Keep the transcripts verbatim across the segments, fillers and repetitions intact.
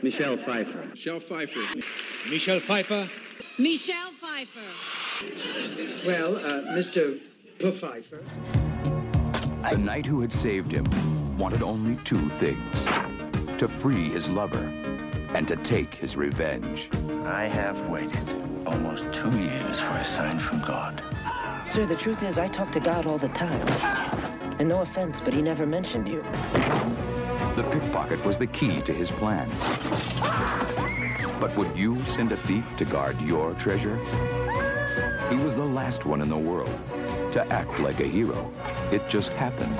Michelle Pfeiffer. Michelle Pfeiffer. Michelle Pfeiffer. Michelle Pfeiffer. Well, uh, Mister Pfeiffer. The knight who had saved him wanted only two things: to free his lover and to take his revenge. I have waited almost two years for a sign from God. Sir, the truth is I talk to God all the time. And no offense, but he never mentioned you. The pickpocket was the key to his plan. But would you send a thief to guard your treasure? He was the last one in the world to act like a hero. It just happened.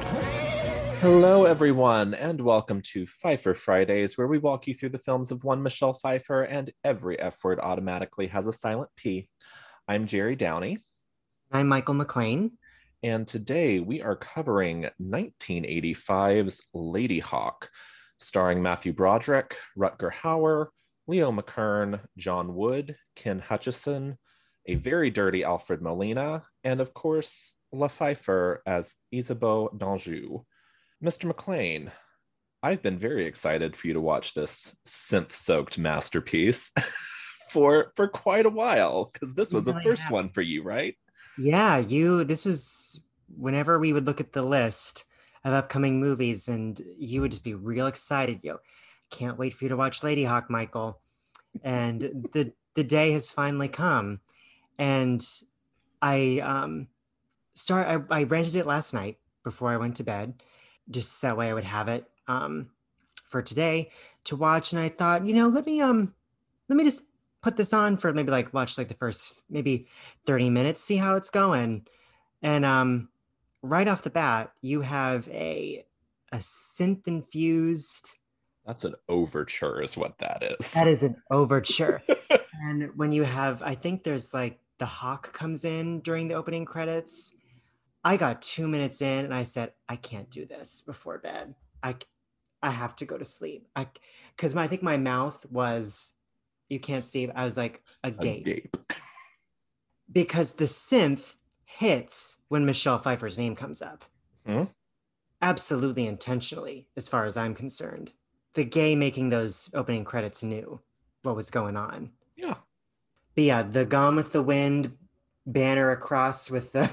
Hello, everyone, and welcome to Pfeiffer Fridays, where we walk you through the films of one Michelle Pfeiffer, and every F word automatically has a silent P. I'm Jerry Downey. I'm Michael McLean. And today we are covering nineteen eighty-five's Ladyhawke, starring Matthew Broderick, Rutger Hauer, Leo McKern, John Wood, Ken Hutchison, a very dirty Alfred Molina, and of course, La Pfeiffer as Isabeau d'Anjou. Mister McLean, I've been very excited for you to watch this synth-soaked masterpiece for for quite a while, because this was the first one for you, right? Yeah, you, this was whenever we would look at the list of upcoming movies and you would just be real excited. Yo, can't wait for you to watch Ladyhawke, Michael. And the the day has finally come. And I um start I, I rented it last night before I went to bed, just that way I would have it um for today to watch. And I thought, you know, let me um let me just put this on for maybe like watch like the first maybe thirty minutes, see how it's going. And um right off the bat, you have a a synth infused. That's an overture is what that is. That is an overture. And when you have, I think there's like the hawk comes in during the opening credits. I got two minutes in and I said, I can't do this before bed. I I have to go to sleep. I because I think my mouth was, you can't see, I was like agape. Agape. Because the synth hits when Michelle Pfeiffer's name comes up. Hmm? Absolutely intentionally, as far as I'm concerned. The gay making those opening credits knew what was going on. Yeah. But yeah, the Gone with the Wind banner across with the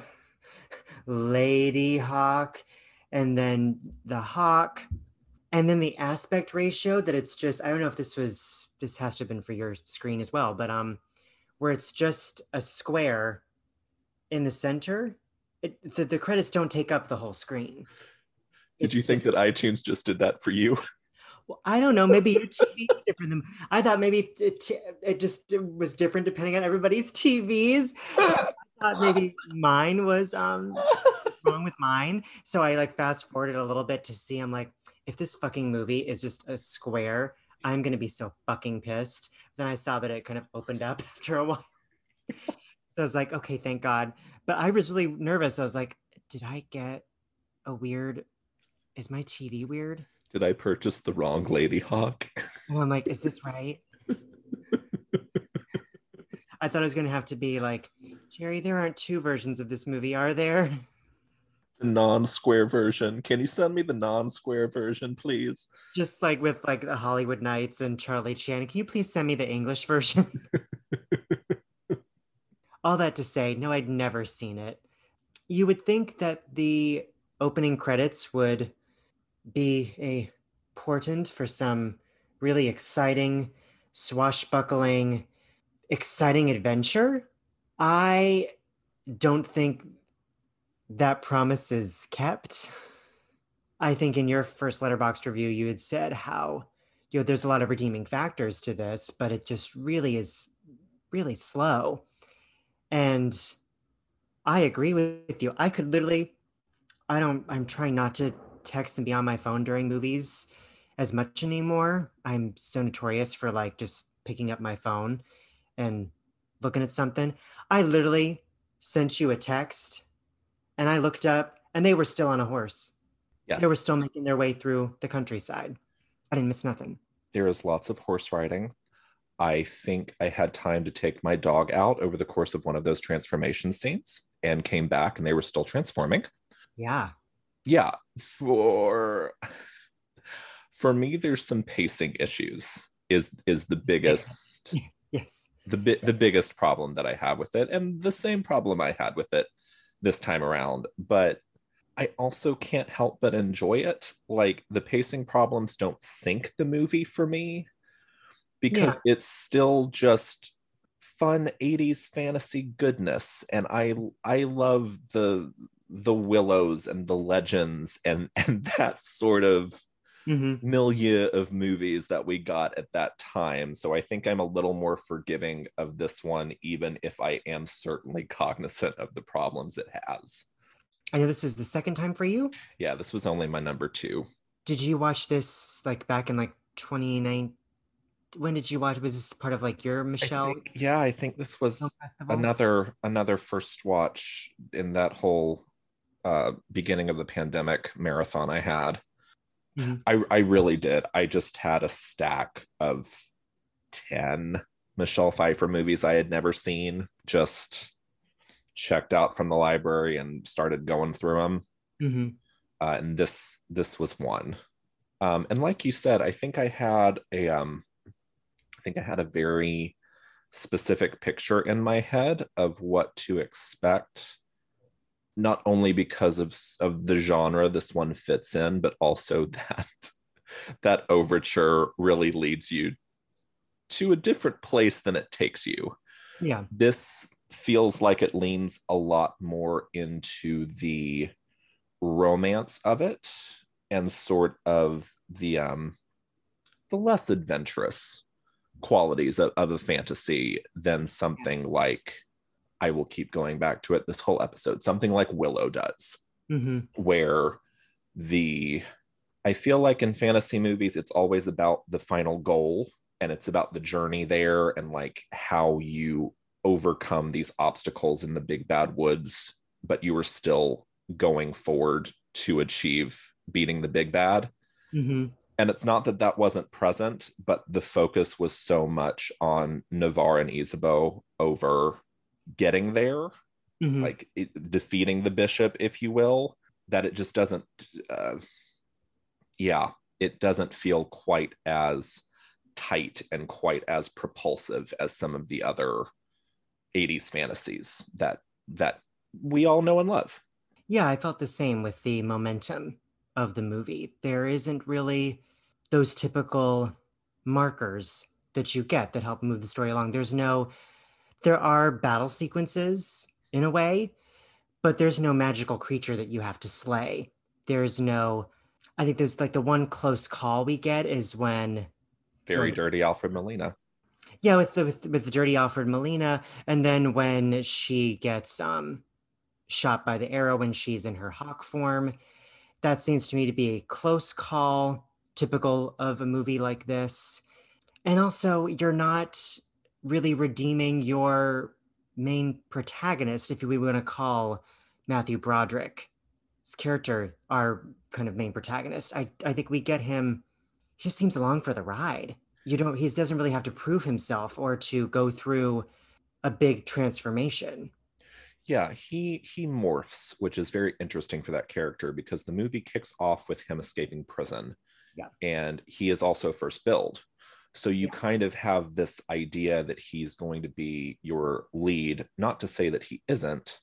Ladyhawke, and then the hawk, and then the aspect ratio that it's just, I don't know if this was, this has to have been for your screen as well, but um, where it's just a square in the center. It, the, the credits don't take up the whole screen. Did It's you think just, that iTunes just did that for you? Well, I don't know. Maybe your T V is different than I thought. Maybe it, it just was different depending on everybody's T Vs. I thought maybe mine was um wrong with mine. So I like fast forwarded a little bit to see. I'm like, if this fucking movie is just a square, I'm gonna be so fucking pissed. Then I saw that it kind of opened up after a while. So I was like, okay, thank God. But I was really nervous. I was like, did I get a weird? Is my T V weird? Did I purchase the wrong Ladyhawke? And I'm like, is this right? I thought it was going to have to be like, Jerry, there aren't two versions of this movie, are there? The non-square version. Can you send me the non-square version, please? Just like with like the Hollywood Nights and Charlie Chan. Can you please send me the English version? All that to say, no, I'd never seen it. You would think that the opening credits would be a portent for some really exciting, swashbuckling, exciting adventure. I don't think that promise is kept. I think in your first Letterboxd review, you had said how, you know, there's a lot of redeeming factors to this, but it just really is really slow. And I agree with you. I could literally, I don't, I'm trying not to text and be on my phone during movies as much anymore. I'm so notorious for like just picking up my phone and looking at something. I literally sent you a text and I looked up and they were still on a horse. Yes. They were still making their way through the countryside. I didn't miss nothing. There is lots of horse riding. I think I had time to take my dog out over the course of one of those transformation scenes and came back and they were still transforming. Yeah. Yeah, for for me, there's some pacing issues is is the biggest Yes. the bi- the biggest problem that I have with it, and the same problem I had with it this time around. But I also can't help but enjoy it. Like, the pacing problems don't sink the movie for me because Yeah. it's still just fun eighties fantasy goodness, and I I love the the willows and the legends and and that sort of hmm milieu of movies that we got at that time. So I think I'm a little more forgiving of this one, even if I am certainly cognizant of the problems it has. I know this is the second time for you. Yeah, this was only my number two. Did you watch this like back in like twenty nine? When did you watch? Was this part of like your I Michelle think, yeah, I think this was Film Festival? another another first watch in that whole uh beginning of the pandemic marathon I had. Mhm. I I really did. I just had a stack of ten Michelle Pfeiffer movies I had never seen, just checked out from the library and started going through them. hmm Uh, and this this was one. Um, and like you said, I think I had a um, I think I had a very specific picture in my head of what to expect, not only because of of the genre this one fits in, but also that that overture really leads you to a different place than it takes you. Yeah. This feels like it leans a lot more into the romance of it and sort of the um the less adventurous qualities of, of a fantasy than something like, I will keep going back to it this whole episode, something like Willow does, hmm where the I feel like in fantasy movies it's always about the final goal, and it's about the journey there and like how you overcome these obstacles in the big bad woods, but you are still going forward to achieve beating the big bad. hmm And it's not that that wasn't present, but the focus was so much on Navarre and Isabeau over getting there, hmm like it, defeating the bishop, if you will, that it just doesn't, uh, yeah, it doesn't feel quite as tight and quite as propulsive as some of the other eighties fantasies that that we all know and love. Yeah, I felt the same with the momentum of the movie. There isn't really those typical markers that you get that help move the story along. There's no, there are battle sequences in a way, but there's no magical creature that you have to slay. There's no, I think there's like the one close call we get is when, Very Right. dirty Alfred Molina. yeah, with the with, with the dirty Alfred Molina, and then when she gets um shot by the arrow when she's in her hawk form. That seems to me to be a close call, typical of a movie like this. And also, you're not really redeeming your main protagonist, if we want to call Matthew Broderick's character our kind of main protagonist. I, I think we get him, he just seems along for the ride. You don't, he doesn't really have to prove himself or to go through a big transformation. Yeah, he he morphs, which is very interesting for that character because the movie kicks off with him escaping prison. Yeah. And he is also first billed. So you Yeah. kind of have this idea that he's going to be your lead, not to say that he isn't,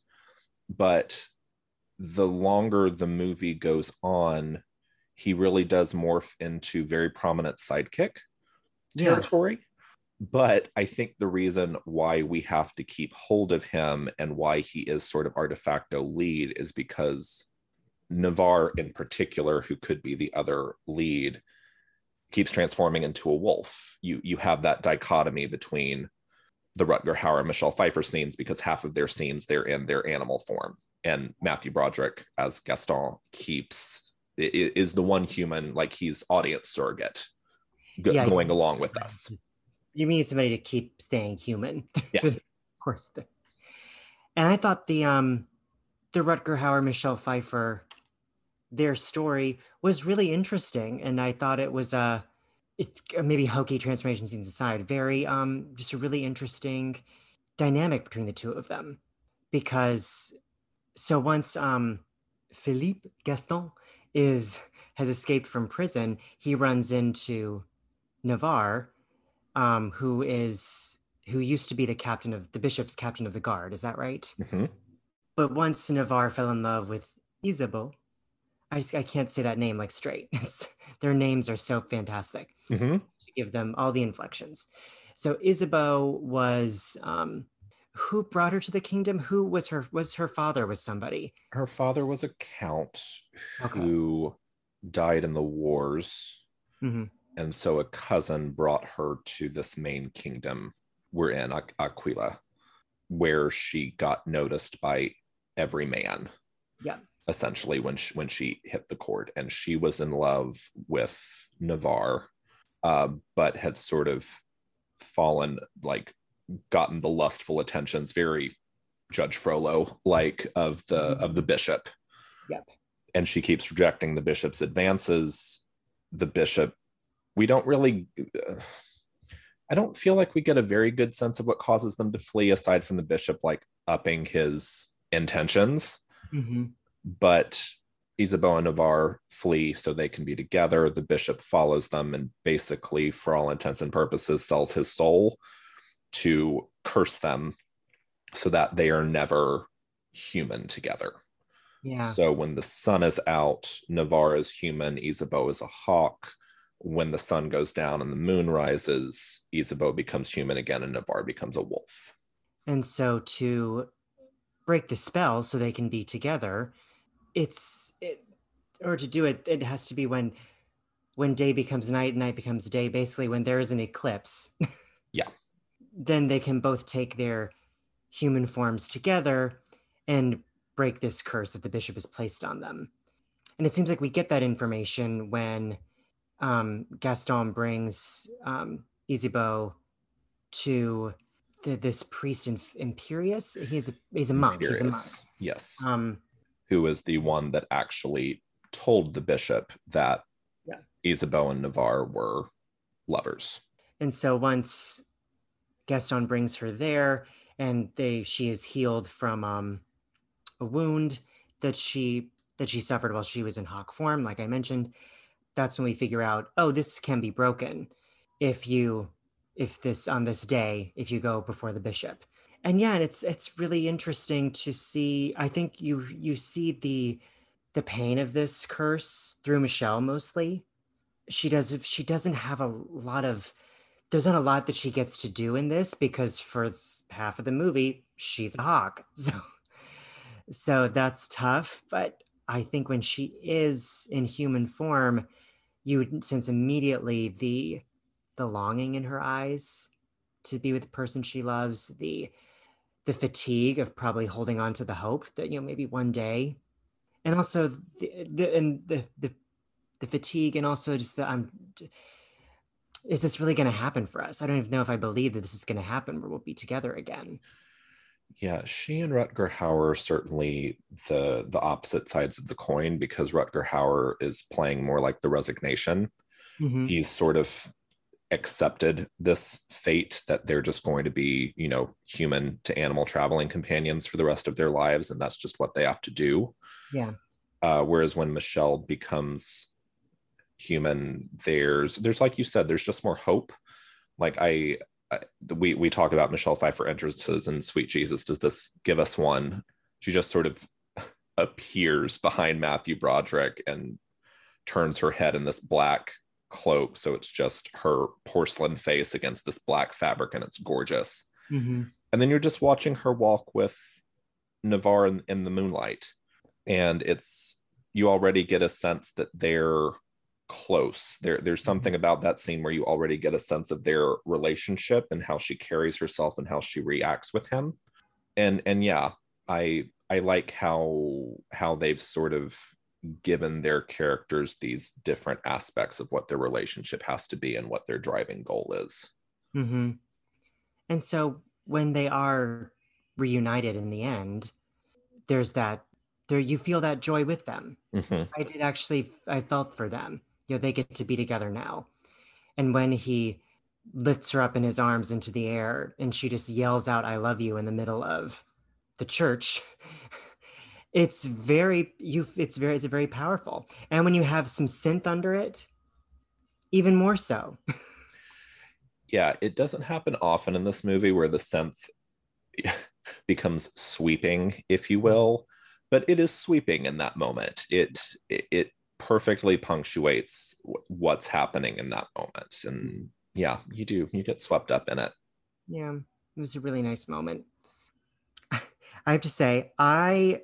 but the longer the movie goes on, he really does morph into very prominent sidekick Yeah. territory. But I think the reason why we have to keep hold of him and why he is sort of our de facto lead is because Navarre in particular, who could be the other lead, keeps transforming into a wolf. You you have that dichotomy between the Rutger Hauer and Michelle Pfeiffer scenes because half of their scenes they're in their animal form, and Matthew Broderick as Gaston keeps is the one human, like he's audience surrogate go, Yeah. going along with us. You need somebody to keep staying human. Yeah. Of course. And I thought the um the Rutger Hauer, Michelle Pfeiffer, their story was really interesting. And I thought it was uh it, maybe hokey transformation scenes aside, very um just a really interesting dynamic between the two of them. Because so once um Philippe Gaston is has escaped from prison, he runs into Navarre. um, who is who used to be the captain of the bishop's captain of the guard. Is that right? Mm-hmm. But once Navarre fell in love with Isabeau, I, I can't say that name like straight. It's, their names are so fantastic Mm-hmm. to give them all the inflections. So Isabeau was um, who brought her to the kingdom? Who was her? Was her father was somebody? Her father was a count Okay. who died in the wars. Mm-hmm. And so a cousin brought her to this main kingdom we're in, Aqu- Aquila, where she got noticed by every man. Yeah. Essentially, when she, when she hit the court, and she was in love with Navarre, uh, but had sort of fallen, like, gotten the lustful attentions, very Judge Frollo like of the of the bishop. Yep. And she keeps rejecting the bishop's advances. The bishop, we don't really, uh, I don't feel like we get a very good sense of what causes them to flee, aside from the bishop like upping his intentions. Mm-hmm. But Isabeau and Navarre flee so they can be together. The bishop follows them and basically, for all intents and purposes, sells his soul to curse them so that they are never human together. Yeah. So when the sun is out, Navarre is human, Isabeau is a hawk. When the sun goes down and the moon rises, Isabeau becomes human again and Navarre becomes a wolf. And so to break the spell so they can be together, it's it, or to do it, it has to be when when day becomes night, night becomes day. Basically, when there is an eclipse. Yeah. Then they can both take their human forms together and break this curse that the bishop has placed on them. And it seems like we get that information when um, Gaston brings um, Isabeau to the, this priest in, Imperius. He's a he's a monk. He's a monk. Imperius, yes. Um, Who is the one that actually told the bishop that Yeah. Isabeau and Navarre were lovers. And so once Gaston brings her there, and they she is healed from um, a wound that she that she suffered while she was in hawk form, like I mentioned, that's when we figure out, oh, this can be broken if you if this on this day, if you go before the bishop. And yeah, it's it's really interesting to see. I think you you see the the pain of this curse through Michelle mostly. She does she doesn't have a lot of there's not a lot that she gets to do in this because for half of the movie she's a hawk. So so that's tough. But I think when she is in human form, you would sense immediately the the longing in her eyes to be with the person she loves, the the fatigue of probably holding on to the hope that, you know, maybe one day, and also the, the and the, the the fatigue, and also just the I'm is this really going to happen for us? I don't even know if I believe that this is going to happen where we'll be together again. Yeah, she and Rutger Hauer are certainly the the opposite sides of the coin, because Rutger Hauer is playing more like the resignation. Mm-hmm. He's sort of accepted this fate that they're just going to be, you know, human to animal traveling companions for the rest of their lives, and that's just what they have to do. Yeah. Uh, whereas when Michelle becomes human, there's there's like you said, there's just more hope. Like I, I we we talk about Michelle Pfeiffer entrances and Sweet Jesus, does this give us one? She just sort of appears behind Matthew Broderick and turns her head in this black cloak, so it's just her porcelain face against this black fabric, and it's gorgeous. Mm-hmm. And then you're just watching her walk with Navarre in, in the moonlight, and it's you already get a sense that they're close. There, there's something about that scene where you already get a sense of their relationship and how she carries herself and how she reacts with him. And and yeah, I I like how how they've sort of given their characters these different aspects of what their relationship has to be and what their driving goal is. Mm-hmm. And so when they are reunited in the end, there's that there you feel that joy with them. Mm-hmm. I did actually I felt for them. You know, they get to be together now. And when he lifts her up in his arms into the air and she just yells out, "I love you," in the middle of the church, it's very you it's very it's very powerful. And when you have some synth under it, even more so. Yeah, it doesn't happen often in this movie where the synth becomes sweeping, if you will, but it is sweeping in that moment. It it, it perfectly punctuates w- what's happening in that moment, and yeah, you do you get swept up in it. Yeah, it was a really nice moment. I have to say, I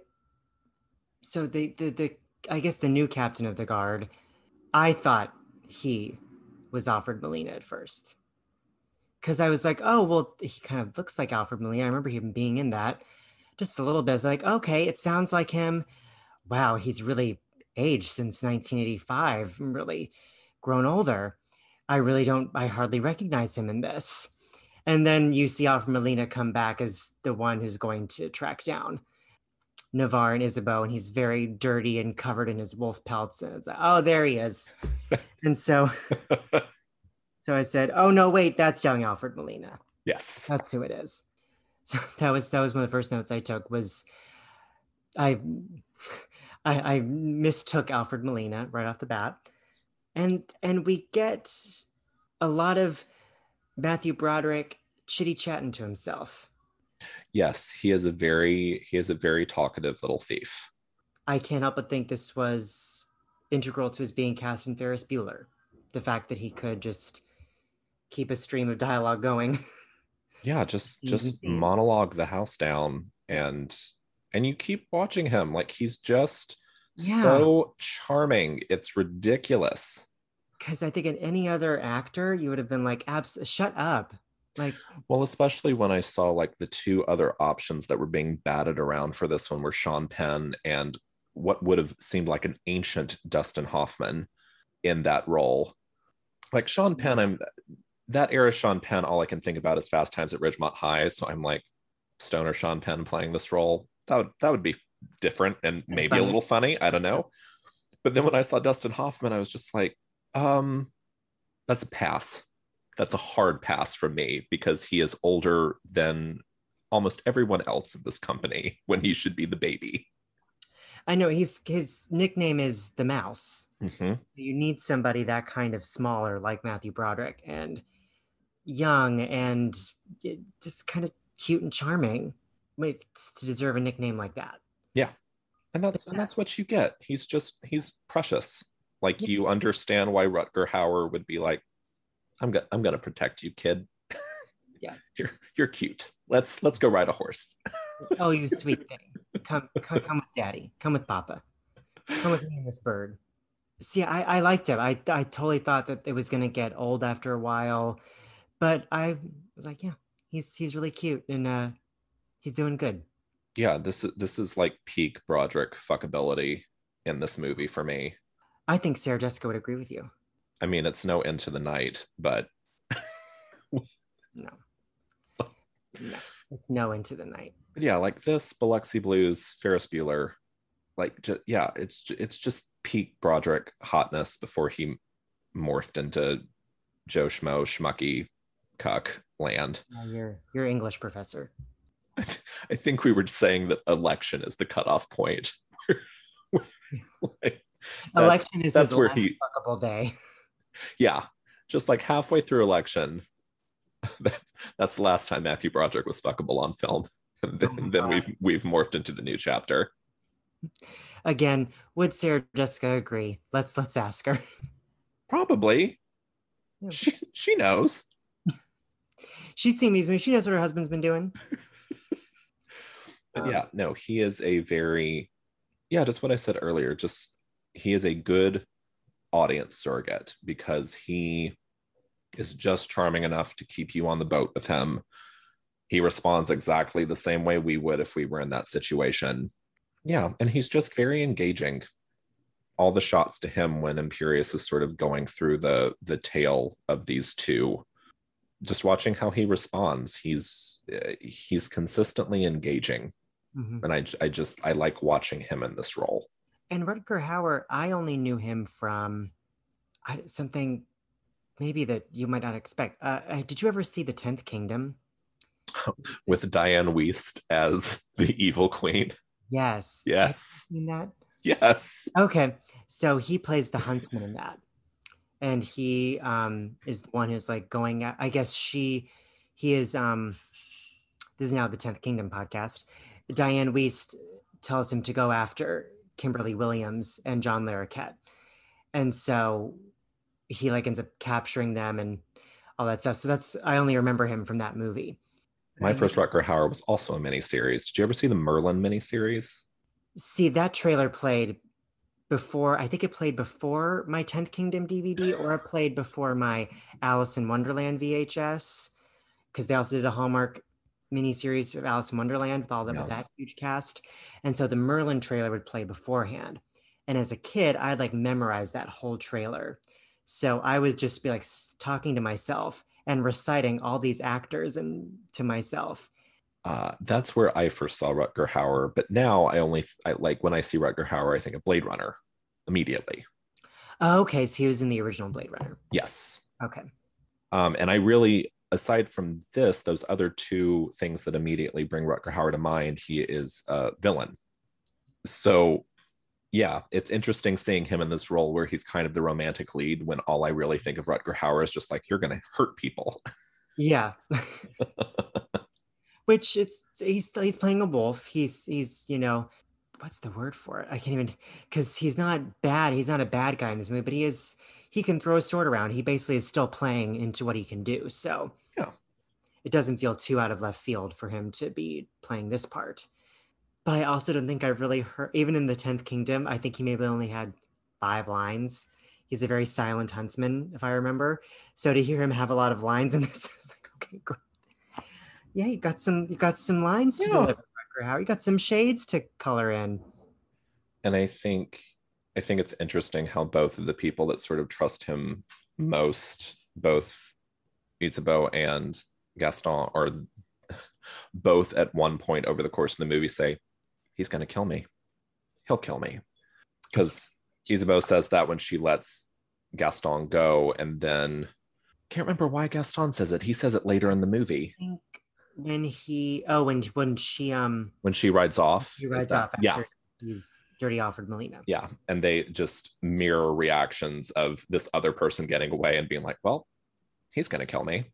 so the the the I guess the new captain of the guard, I thought he was Alfred Molina at first. Because I was like, oh, well, he kind of looks like Alfred Molina. I remember him being in that just a little bit. I was like, okay, it sounds like him. Wow, he's really aged since nineteen eighty-five, really grown older. I really don't, I hardly recognize him in this. And then you see Alfred Molina come back as the one who's going to track down Navarre and Isabeau, and he's very dirty and covered in his wolf pelts. And it's like, oh, there he is. And so, so I said, oh no, wait, that's young Alfred Molina. Yes, That's who it is. So that was that was one of the first notes I took was I I, I mistook Alfred Molina right off the bat, and and we get a lot of Matthew Broderick chitty chatting to himself. yes, he is a very he is a very talkative little thief. I can't help but think this was integral to his being cast in Ferris Bueller. The fact that he could just keep a stream of dialogue going. Yeah, just Scenes and just scenes. monologue the house down, and and you keep watching him like he's just Yeah. so charming. It's ridiculous. Because I think in any other actor, you would have been like, Abs- shut up. Like, Well, especially when I saw like the two other options that were being batted around for this one were Sean Penn and what would have seemed like an ancient Dustin Hoffman in that role. Like Sean Penn, I'm that era Sean Penn, all I can think about is Fast Times at Ridgemont High. So I'm like, stoner Sean Penn playing this role. That would that would be different and maybe funny. a little funny. I don't know. But then when I saw Dustin Hoffman, I was just like, um, that's a pass. That's a hard pass from me because he is older than almost everyone else in this company when he should be the baby. I know he's his nickname is the Mouse. Mhm. You need somebody that kind of smaller like Matthew Broderick and young and just kind of cute and charming with- to deserve a nickname like that. Yeah. And that's and that's what you get. He's just he's precious. Like you understand why Rutger Hauer would be like, I'm gonna I'm gonna protect you, kid. Yeah. You're you're cute. Let's let's go ride a horse. Oh, you sweet thing. Come, come, come with daddy. Come with papa. Come with me and this bird. See, I, I liked it. I, I totally thought that it was going to get old after a while, but I was like, yeah, he's, he's really cute and uh, he's doing good. Yeah, this is this is like peak Broderick fuckability in this movie for me. I think Sarah Jessica would agree with you. I mean, it's no Into the Night, but No, no, it's no Into the Night. but yeah, like this, Biloxi Blues, Ferris Bueller, like ju- yeah, it's ju- it's just peak Broderick hotness before he morphed into Joe Schmo Schmucky Cuck land. Uh, you're, you're English professor. I, th- I think we were saying that election is the cutoff point. Like, that's- Election is that's his where last he- fuckable day. yeah, just like halfway through election, that's, that's the last time Matthew Broderick was fuckable on film. And then, Oh my then God. we've we've morphed into the new chapter. Again, would Sarah Jessica agree? Let's let's ask her. Probably. Yeah. She she knows. She's seen these movies. She knows what her husband's been doing. But Um, yeah, no, he is a very, yeah, just what I said earlier, just he is a good audience surrogate because he is just charming enough to keep you on the boat with him. He responds exactly the same way we would if we were in that situation. Yeah, and he's just very engaging. All the shots to him when Imperius is sort of going through the the tale of these two, just watching how he responds, he's uh, he's consistently engaging. Mhm. And I, I just I like watching him in this role. And Rutger Hauer, I only knew him from I, something maybe that you might not expect. Uh, uh, did you ever see The Tenth Kingdom? With It's- Diane Wiest as the evil queen. Yes. Have Yes. you seen that? Yes. Okay. So he plays the huntsman in that. and he um, is the one who's like going at, I guess she, he is, um, this is now the tenth Kingdom podcast. Diane Wiest tells him to go after Kimberly Williams and John Larroquette. And so he like ends up capturing them and all that stuff. So that's, I only remember him from that movie. My first Rutger Hauer was also a miniseries. Did you ever see the Merlin miniseries? See, that trailer played before, I think it played before my tenth Kingdom D V D, or it played before my Alice in Wonderland V H S, because they also did a Hallmark miniseries of Alice in Wonderland with all that, Yeah. with that huge cast. And so the Merlin trailer would play beforehand. And as a kid, I'd like memorize that whole trailer. So I would just be like s- talking to myself and reciting all these actors and to myself. Uh, that's where I first saw Rutger Hauer. But now I only, I, like when I see Rutger Hauer, I think of Blade Runner immediately. Oh, okay, so he was in the original Blade Runner. Yes. Okay. Um, and I really, aside from this, those other two things that immediately bring Rutger Hauer to mind, he is a villain. So yeah, it's interesting seeing him in this role where he's kind of the romantic lead when all I really think of Rutger Hauer is just like, you're going to hurt people. Yeah. Which it's he's he's playing a wolf. He's he's you know, what's the word for it? I can't even, because he's not bad. He's not a bad guy in this movie, but he is he can throw a sword around. He basically is still playing into what he can do. So Yeah. it doesn't feel too out of left field for him to be playing this part. But I also don't think I've really heard, even in the tenth Kingdom, I think he maybe only had five lines. He's a very silent huntsman, if I remember. So to hear him have a lot of lines in this, I was like, okay, great. Yeah, you got some, you got some lines to Yeah. deliver, Rutger Hauer. You got some shades to color in. And I think I think it's interesting how both of the people that sort of trust him most, both Isabeau and Gaston, are both at one point over the course of the movie say, he's going to kill me. He'll kill me. Because Isabeau says that when she lets Gaston go, and then can't remember why Gaston says it. He says it later in the movie. I think when he, oh, when when she um When she rides off. he is rides that- off after Yeah. he's dirty offered Melina. Yeah. And they just mirror reactions of this other person getting away and being like, well, he's going to kill me.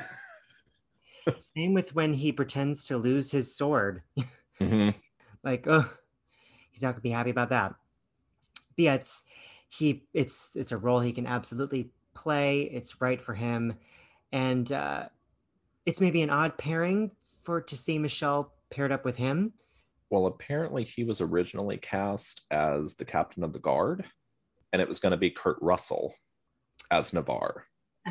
Same with when he pretends to lose his sword. Mhm. Like, oh, he's not gonna be happy about that. But yeah, it's he it's it's a role he can absolutely play. It's right for him. And uh it's maybe an odd pairing for to see Michelle paired up with him. Well, apparently he was originally cast as the captain of the guard, and it was going to be Kurt Russell as Navarre.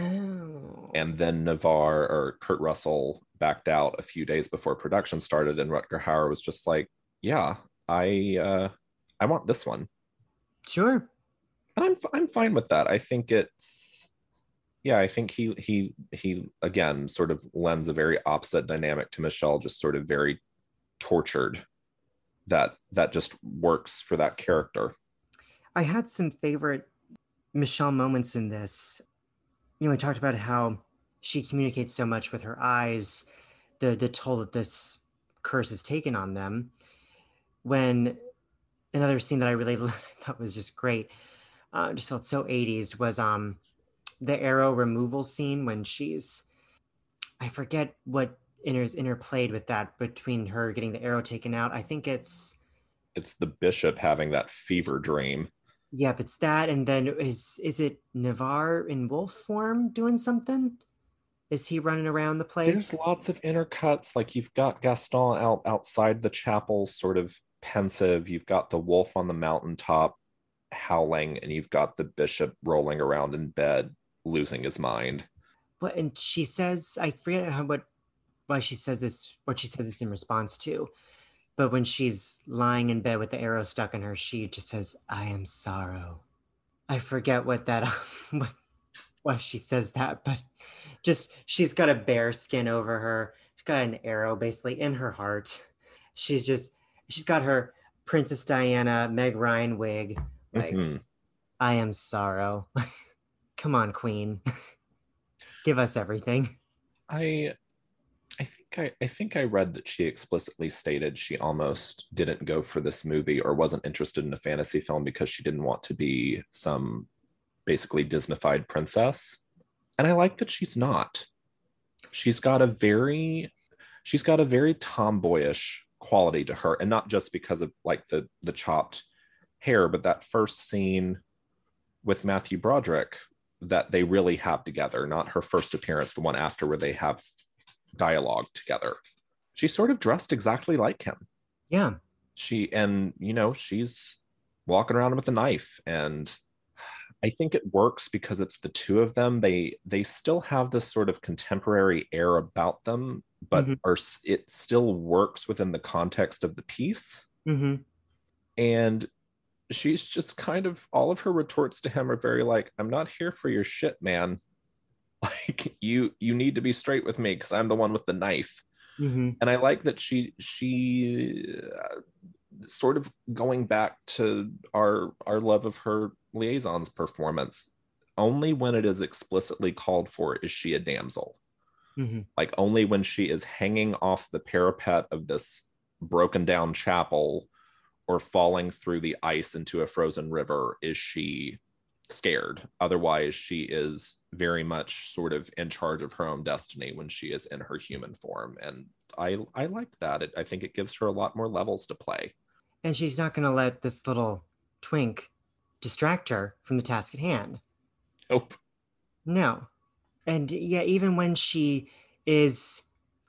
Oh. And then Navarre or Kurt Russell backed out a few days before production started, and Rutger Hauer was just like, yeah, I uh, I want this one. Sure. And I'm I'm fine with that. I think it's yeah, I think he he he again sort of lends a very opposite dynamic to Michelle, just sort of very tortured. That that just works for that character. I had some favorite Michelle moments in this. You know, we talked about how she communicates so much with her eyes, the the toll that this curse has taken on them. When another scene that I really thought was just great, uh, just felt so eighties, was um the arrow removal scene when she's, I forget what inter interplayed with that between her getting the arrow taken out. I think it's It's the bishop having that fever dream. Yep, it's that, and then is is it Navarre in wolf form doing something? Is he running around the place? There's lots of intercuts. Like you've got Gaston out outside the chapel, sort of pensive. You've got the wolf on the mountaintop howling, and you've got the bishop rolling around in bed, losing his mind. What? And she says, I forget how what why she says this. What she says this in response to, but when she's lying in bed with the arrow stuck in her, she just says, "I am sorrow." I forget what that what why she says that, but just she's got a bear skin over her. She's got an arrow basically in her heart. She's just she's got her Princess Diana Meg Ryan wig. Like, Mhm. I am sorrow. Come on, Queen. Give us everything. I I think I, I think I read that she explicitly stated she almost didn't go for this movie or wasn't interested in a fantasy film because she didn't want to be some basically Disneyfied princess. And I like that she's not. She's got a very, she's got a very tomboyish quality to her, and not just because of like the the chopped hair, but that first scene with Matthew Broderick that they really have together, not her first appearance, the one after where they have dialogue together. She's sort of dressed exactly like him. Yeah. She, and you know, she's walking around with a knife, and I think it works because it's the two of them. They they still have this sort of contemporary air about them, but mm-hmm. are it still works within the context of the piece. Mm-hmm. And she's just kind of, all of her retorts to him are very like, I'm not here for your shit, man. Like, you you need to be straight with me because I'm the one with the knife. Mm-hmm. And I like that she she uh, sort of going back to our our love of her liaison's performance, only when it is explicitly called for is she a damsel. Mm-hmm. Like, only when she is hanging off the parapet of this broken down chapel or falling through the ice into a frozen river is she scared. Otherwise, she is very much sort of in charge of her own destiny when she is in her human form. And I I like that. It, I think it gives her a lot more levels to play. And she's not going to let this little twink distract her from the task at hand. Nope. No. And yeah, even when she is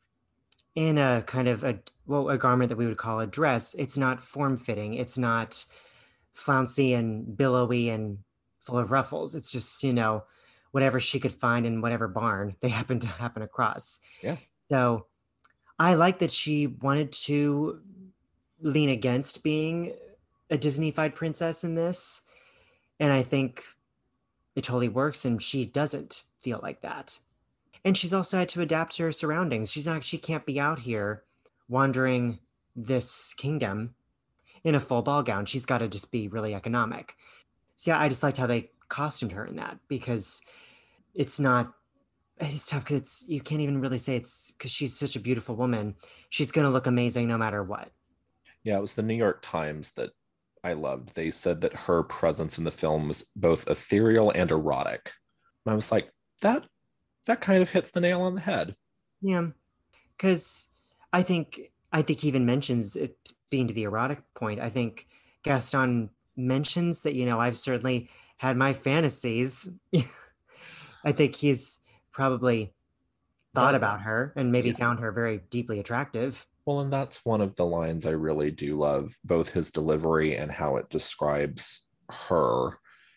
in a kind of a, well, a garment that we would call a dress, it's not form-fitting. It's not flouncy and billowy and full of ruffles. It's just, you know, whatever she could find in whatever barn they happen to happen across. Yeah. So I like that she wanted to lean against being a Disney-fied princess in this. And I think it totally works, and she doesn't feel like that. And she's also had to adapt to her surroundings. She's not, she can't be out here wandering this kingdom in a full ball gown. She's got to just be really economic. So yeah, I just liked how they costumed her in that, because it's not, it's tough because it's, you can't even really say it's because she's such a beautiful woman. She's going to look amazing no matter what. Yeah, it was the New York Times that I loved. They said that her presence in the film was both ethereal and erotic. And I was like, that that kind of hits the nail on the head. Yeah, because I think I think he even mentions it being to the erotic point. I think Gaston mentions that, you know, I've certainly had my fantasies. I think he's probably thought about her and maybe yeah. found her very deeply attractive. Well, and that's one of the lines I really do love, both his delivery and how it describes her,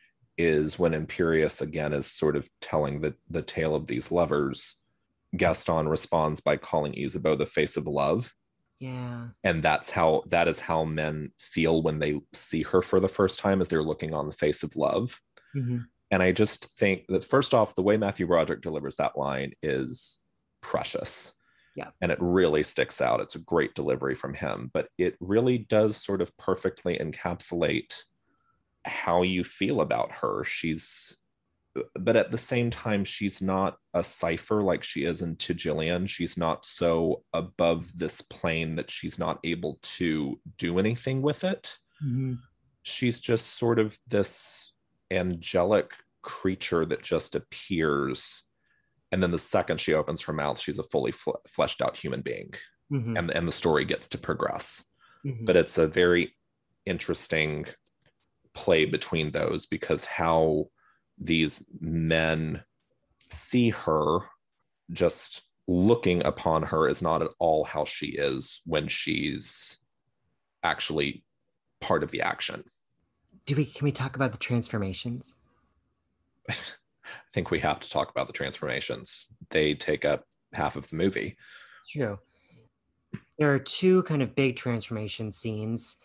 is when Imperius again is sort of telling the, the tale of these lovers. Gaston responds by calling Isabeau the face of love. Yeah. And that's how, that is how men feel when they see her for the first time, as they're looking on the face of love. Mm-hmm. And I just think that, first off, the way Matthew Broderick delivers that line is precious. Yeah. And it really sticks out. It's a great delivery from him, but it really does sort of perfectly encapsulate how you feel about her. She's, but at the same time, she's not a cipher like she is in To Gillian. She's not so above this plane that she's not able to do anything with it. Mm-hmm. She's just sort of this angelic creature that just appears. And then the second she opens her mouth, she's a fully fl- fleshed out human being. Mm-hmm. And, and the story gets to progress. Mm-hmm. But it's a very interesting play between those, because how these men see her, just looking upon her, is not at all how she is when she's actually part of the action. Do we, can we talk about the transformations? I think we have to talk about the transformations. They take up half of the movie. It's true. There are two kind of big transformation scenes.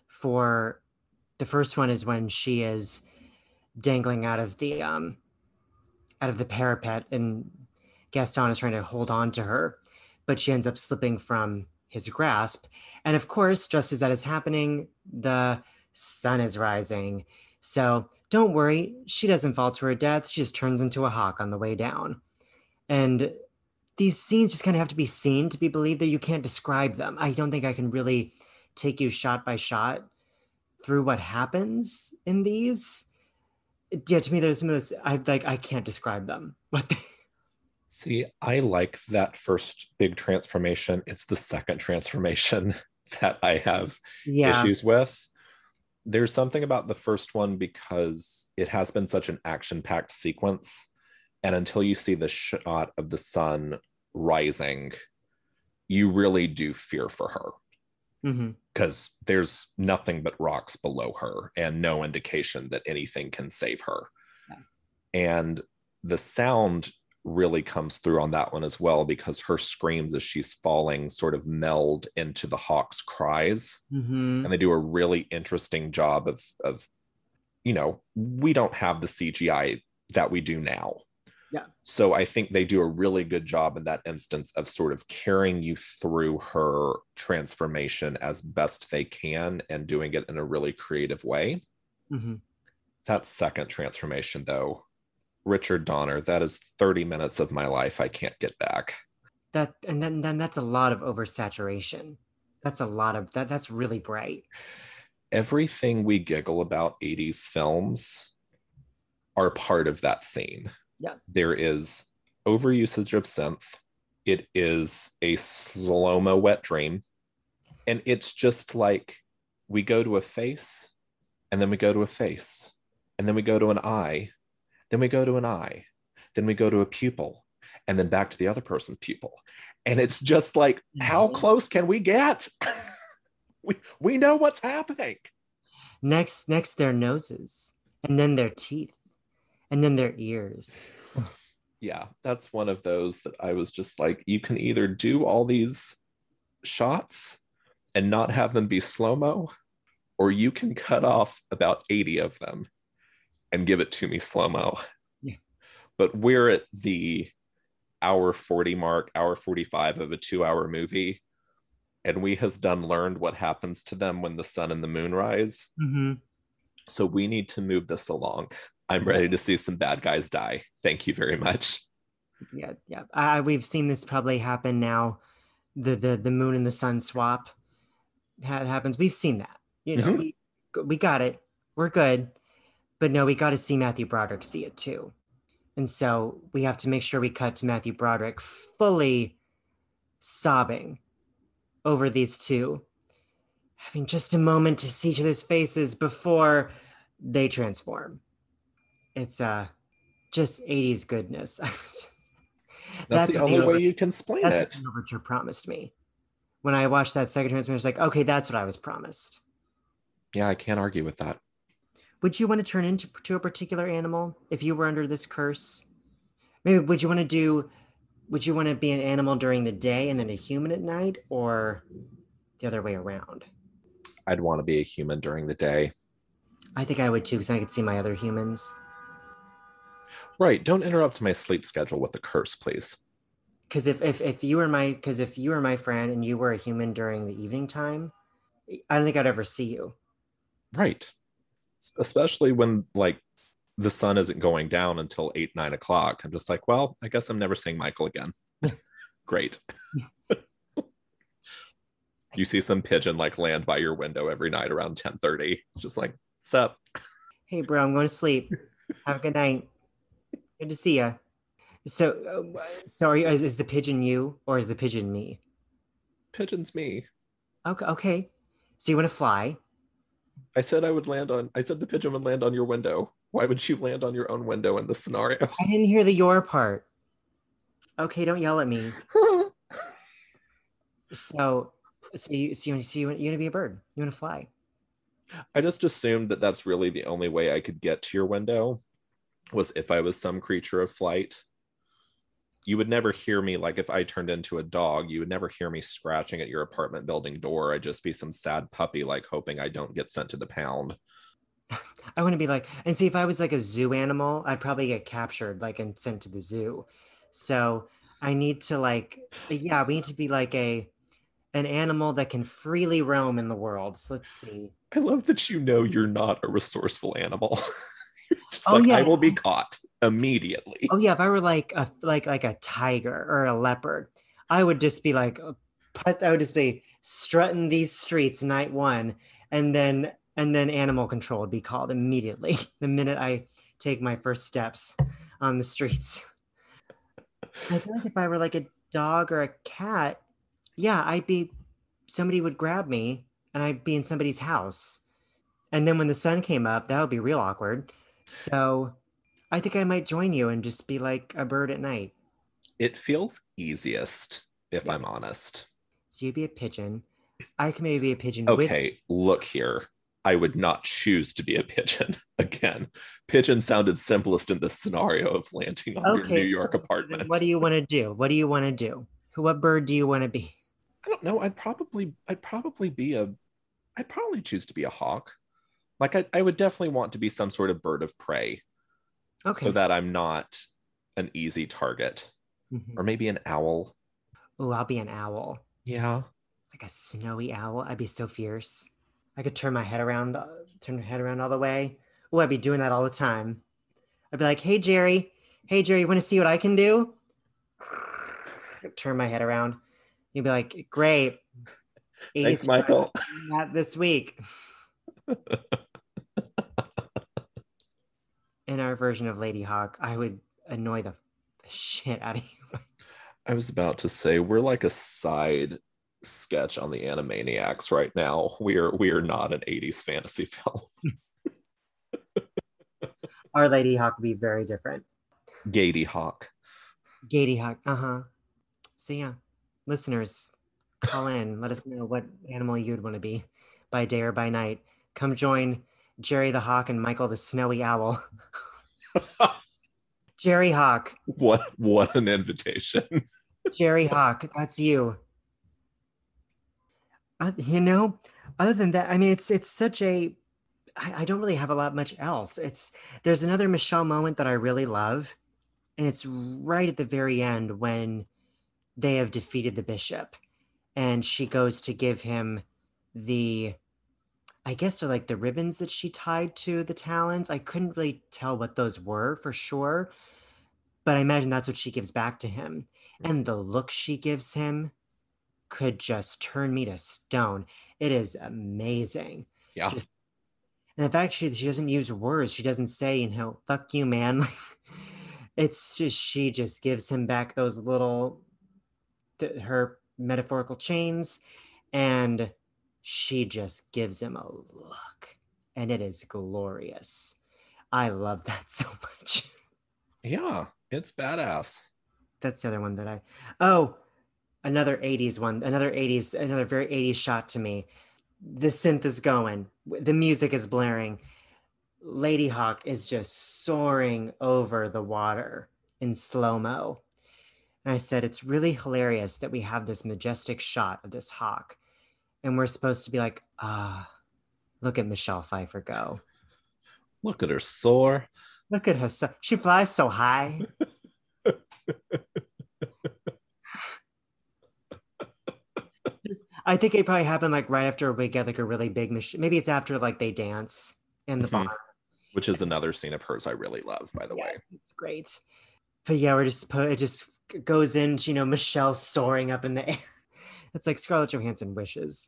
For the first one is when she is dangling out of the um out of the parapet, and Gaston is trying to hold on to her, but she ends up slipping from his grasp. And of course, just as that is happening, the sun is rising. So don't worry, she doesn't fall to her death. She just turns into a hawk on the way down. And these scenes just kind of have to be seen to be believed, that you can't describe them. I don't think I can really take you shot by shot through what happens in these. Yeah, to me, there's some of those, I like, I can't describe them. What they... See, I like that first big transformation. It's the second transformation that I have yeah. issues with. There's something about the first one because it has been such an action-packed sequence. And until you see the shot of the sun rising, you really do fear for her. Because mm-hmm. there's nothing but rocks below her and no indication that anything can save her. Yeah. And the sound really comes through on that one as well, because her screams as she's falling sort of meld into the hawk's cries. Mm-hmm. And they do a really interesting job of, of, you know, we don't have the C G I that we do now. Yeah. So I think they do a really good job in that instance of sort of carrying you through her transformation as best they can and doing it in a really creative way. Mm-hmm. That second transformation, though, Richard Donner, that is thirty minutes of my life I can't get back. That and then, then that's a lot of oversaturation. That's a lot of that. That's really bright. Everything we giggle about eighties films are part of that scene. Yeah. There is overusage of synth. It is a slow-mo wet dream. And it's just like we go to a face, and then we go to a face, and then we go to an eye, then we go to an eye, then we go to a pupil, and then back to the other person's pupil. And it's just like, mm-hmm. how close can we get? we we know what's happening. Next, next their noses, and then their teeth. And then their ears. Yeah, that's one of those that I was just like, you can either do all these shots and not have them be slow-mo, or you can cut off about eighty of them and give it to me slow-mo. Yeah. But we're at the hour forty mark, hour forty-five of a two-hour movie, and we has done learned what happens to them when the sun and the moon rise. Mm-hmm. So we need to move this along. I'm ready to see some bad guys die. Thank you very much. Yeah, yeah. Uh, we've seen this probably happen now. The the the moon and the sun swap ha- happens. We've seen that. You know, mm-hmm. we, we got it. We're good. But no, we got to see Matthew Broderick see it too. And so we have to make sure we cut to Matthew Broderick fully sobbing over these two, having just a moment to see each other's faces before they transform. It's uh, just eighties goodness. that's, that's the only the way you can explain that's it. What the overture promised me. When I watched that second transformation, I was like, okay, that's what I was promised. Yeah, I can't argue with that. Would you want to turn into to a particular animal if you were under this curse? Maybe would you want to do, would you want to be an animal during the day and then a human at night, or the other way around? I'd want to be a human during the day. I think I would too, because I could see my other humans. Right. Don't interrupt my sleep schedule with a curse, please. Because if, if if you were my because if you were my friend and you were a human during the evening time, I don't think I'd ever see you. Right. Especially when like the sun isn't going down until eight, nine o'clock. I'm just like, well, I guess I'm never seeing Michael again. Great. You see some pigeon like land by your window every night around ten thirty. Just like, sup? Hey, bro, I'm going to sleep. Have a good night. Good to see you. So, uh, so are you, is, is the pigeon you, or is the pigeon me? Pigeon's me. Okay. Okay. So you want to fly? I said I would land on. I said the pigeon would land on your window. Why would you land on your own window in this scenario? I didn't hear the your part. Okay, don't yell at me. so, so you, so you, so you, you want to be a bird? You want to fly? I just assumed that that's really the only way I could get to your window, was if I was some creature of flight. You would never hear me, like if I turned into a dog, you would never hear me scratching at your apartment building door. I'd just be some sad puppy, like hoping I don't get sent to the pound. I want to be like, and see, if I was like a zoo animal, I'd probably get captured, like, and sent to the zoo. So I need to like, yeah, we need to be like a, an animal that can freely roam in the world. So let's see. I love that you know you're not a resourceful animal. You're just oh, like, yeah. I will be caught immediately. Oh yeah, if I were like a like like a tiger or a leopard, I would just be like, I would just be strutting these streets night one, and then and then animal control would be called immediately the minute I take my first steps on the streets. I feel like if I were like a dog or a cat, yeah, I'd be, somebody would grab me and I'd be in somebody's house. And then when the sun came up, that would be real awkward. So I think I might join you and just be like a bird at night. It feels easiest, if Yeah. I'm honest. So you'd be a pigeon. I can maybe be a pigeon Okay, look here. I would not choose to be a pigeon. Again, pigeon sounded simplest in this scenario of landing on with... your New so York then apartment. what do you want to do? What do you want to do? What bird do you want to be? I don't know. I'd probably, I'd probably be a, I'd probably choose to be a hawk. Like I, I would definitely want to be some sort of bird of prey, Okay. so that I'm not an easy target, Mhm. or maybe an owl. Oh, I'll be an owl. Yeah. Like a snowy owl. I'd be so fierce. I could turn my head around, uh, turn my head around all the way. Oh, I'd be doing that all the time. I'd be like, hey, Jerry. Hey, Jerry, you want to see what I can do? Turn my head around. You'd be like, great. Thanks, Michael. Not this week. In our version of Lady Hawk, I would annoy the shit out of you. I was about to say, we're like a side sketch on the Animaniacs right now. We are we are not an eighties fantasy film. Our Lady Hawk would be very different. Gady Hawk. Gady Hawk, uh-huh. So yeah, listeners, call in. Let us know what animal you'd want to be by day or by night. Come join Jerry the Hawk and Michael the Snowy Owl. Jerry Hawk. What what an invitation. Jerry Hawk, that's you. Uh, you know, other than that, I mean, it's it's such a, I, I don't really have a lot much else. It's, there's another Michelle moment that I really love, and it's right at the very end when they have defeated the bishop, and she goes to give him the, I guess they're like the ribbons that she tied to the talons. I couldn't really tell what those were for sure, but I imagine that's what she gives back to him. And the look she gives him could just turn me to stone. It is amazing. Yeah. Just, and the fact she, she doesn't use words. She doesn't say, you know, fuck you, man. It's just, she just gives him back those little, th- her metaphorical chains, and she just gives him a look, and it is glorious. I love that so much. Yeah, it's badass. That's the other one that I, oh, another eighties one, another eighties, another very eighties shot to me. The synth is going, the music is blaring. Lady Hawk is just soaring over the water in slow-mo. And I said, it's really hilarious that we have this majestic shot of this hawk, and we're supposed to be like, ah, look at Michelle Pfeiffer go. Look at her soar. Look at her. So, she flies so high. Just, I think it probably happened like right after we get like a really big machine. Maybe it's after like they dance in the Mhm. bar. Which is another scene of hers I really love, by the Yeah, way. it's great. But yeah, we're just put, it just goes into, you know, Michelle soaring up in the air. It's like Scarlett Johansson wishes.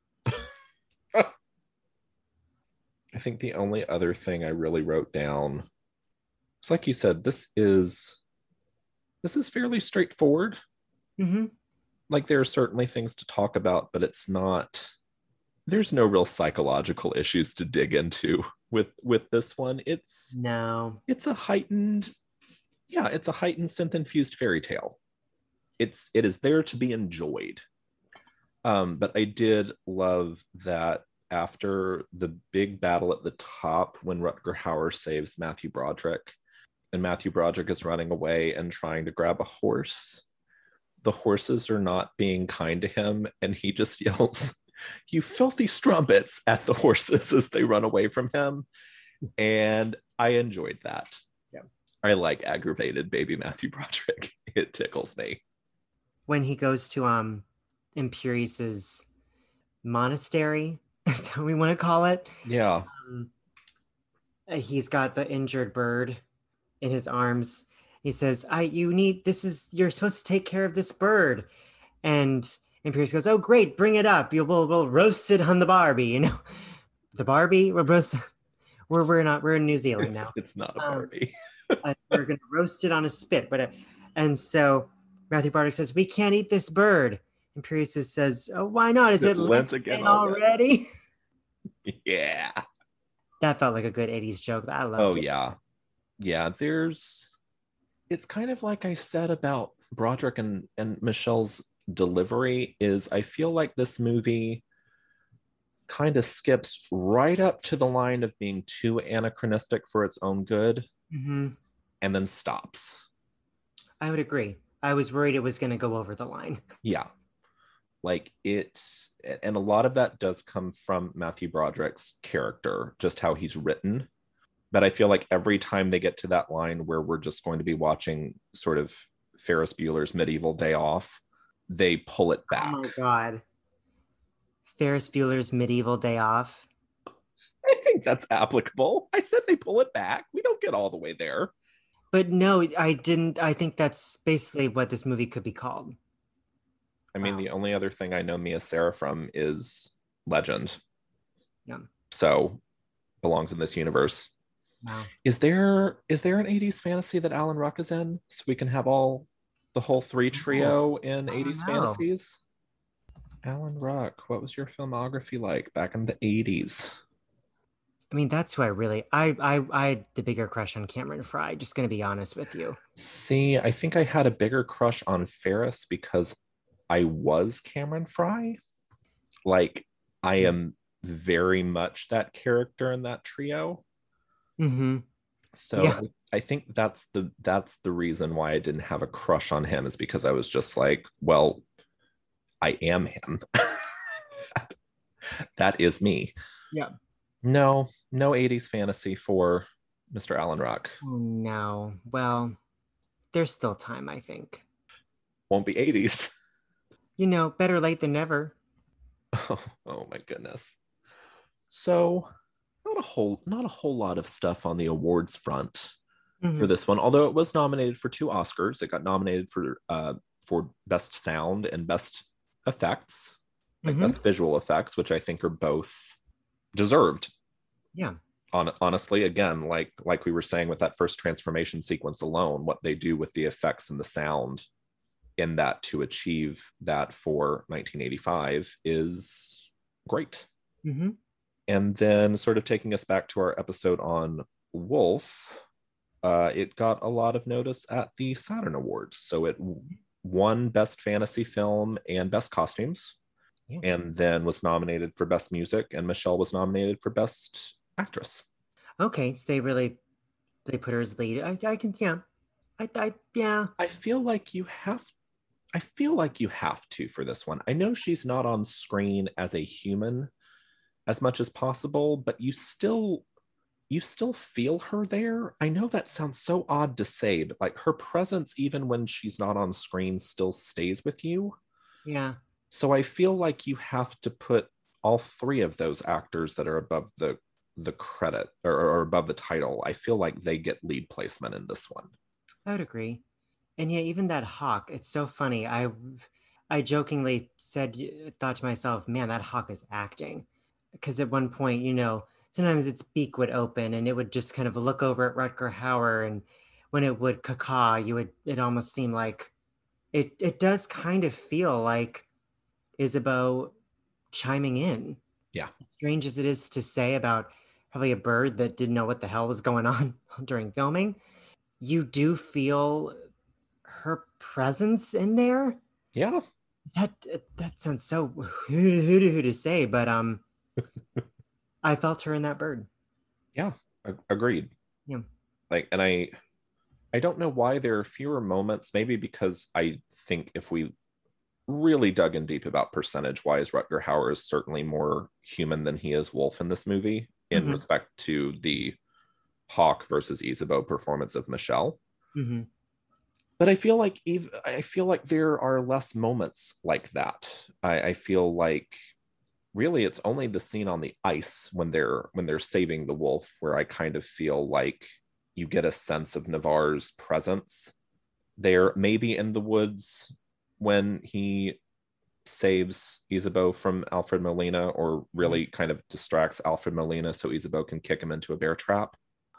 I think the only other thing I really wrote down, it's like you said, this is this is fairly straightforward. Mm-hmm. Like there are certainly things to talk about, but it's not, there's no real psychological issues to dig into with with this one. It's No. it's a heightened, yeah, it's a heightened synth infused fairy tale. It's it is there to be enjoyed. Um, but I did love that after the big battle at the top, when Rutger Hauer saves Matthew Broderick, and Matthew Broderick is running away and trying to grab a horse, the horses are not being kind to him, and he just yells, "You filthy strumpets," at the horses as they run away from him. And I enjoyed that. Yeah. I like aggravated baby Matthew Broderick. It tickles me. When he goes to um Imperius's monastery, is that what we want to call it? Yeah. Um, he's got the injured bird in his arms. He says, I you need this is you're supposed to take care of this bird. And Imperius goes, oh great, bring it up. You'll we'll, we'll roast it on the Barbie, you know. The Barbie? We'll roast We're we're not we're in New Zealand It's, now. it's not a Um, Barbie. uh, we're gonna roast it on a spit, but uh, and so Matthew Broderick says we can't eat this bird, and Purvis says, "Oh, why not? Is Is it it Lent Lent again again already?" Yeah. That felt like a good eighties joke. I loved Oh it. yeah. Yeah, there's it's kind of like I said about Broderick and, and Michelle's delivery is I feel like this movie kind of skips right up to the line of being too anachronistic for its own good Mm-hmm. and then stops. I would agree. I was worried it was going to go over the line. Yeah. Like it, and a lot of that does come from Matthew Broderick's character, just how he's written. But I feel like every time they get to that line where we're just going to be watching sort of Ferris Bueller's Medieval Day Off, they pull it back. Oh my God. Ferris Bueller's Medieval Day Off. I think that's applicable. I said they pull it back. We don't get all the way there. But no, I didn't. I think that's basically what this movie could be called. I mean, Wow. the only other thing I know Mia Sara from is Legend. Yeah. So belongs in this universe. Wow. Is there is there an eighties fantasy that Alan Ruck is in? So we can have all the whole three trio in I don't eighties know. fantasies? Alan Ruck, what was your filmography like back in the eighties? I mean, that's who I really. I I I had the bigger crush on Cameron Fry. Just gonna be honest with you. See, I think I had a bigger crush on Ferris because I was Cameron Fry. Like, I am very much that character in that trio. Mm-hmm. So Yeah. I, I think that's the that's the reason why I didn't have a crush on him, is because I was just like, well, I am him. that, that is me. Yeah. No, no eighties fantasy for Mister Alan Ruck. Oh no. Well, there's still time, I think. Won't be eighties. You know, better late than never. Oh, oh my goodness. So not a whole not a whole lot of stuff on the awards front Mhm. for this one, although it was nominated for two Oscars. It got nominated for uh for best sound and best effects, like Mhm. best visual effects, which I think are both deserved. Yeah. On honestly, again, like like we were saying with that first transformation sequence alone, what they do with the effects and the sound in that to achieve that for nineteen eighty-five is great. Mm-hmm. And then sort of taking us back to our episode on Wolf, uh, it got a lot of notice at the Saturn Awards. So it won Best Fantasy Film and Best Costumes, Yeah. and then was nominated for Best Music, and Michelle was nominated for Best Actress. Okay, so they really they put her as lead. I, I can yeah. I, I yeah. I feel like you have I feel like you have to for this one. I know she's not on screen as a human as much as possible, but you still you still feel her there. I know that sounds so odd to say, but like her presence, even when she's not on screen, still stays with you. Yeah. So I feel like you have to put all three of those actors that are above the the credit or, or above the title. I feel like they get lead placement in this one. I would agree. And yeah, even that hawk, it's so funny. I I jokingly said thought to myself, man, that hawk is acting. Because at one point, you know, sometimes its beak would open and it would just kind of look over at Rutger Hauer, and when it would caw, you would it almost seemed like it it does kind of feel like Isabeau chiming in. Yeah. As strange as it is to say about probably a bird that didn't know what the hell was going on during filming, you do feel her presence in there. Yeah. That that sounds so who who who to say, but um, I felt her in that bird. Yeah. Ag- agreed. Yeah. Like, and I I don't know why there are fewer moments, maybe because I think if we really dug in deep about percentage wise, Rutger Hauer is certainly more human than he is Wolf in this movie, in Mhm. respect to the Hawk versus Isabeau performance of Michelle. Mm-hmm. But I feel like Eve, I feel like there are less moments like that. I, I feel like really it's only the scene on the ice when they're when they're saving the wolf where I kind of feel like you get a sense of Navarre's presence there, maybe in the woods when he saves Isabeau from Alfred Molina, or really kind of distracts Alfred Molina so Isabeau can kick him into a bear trap.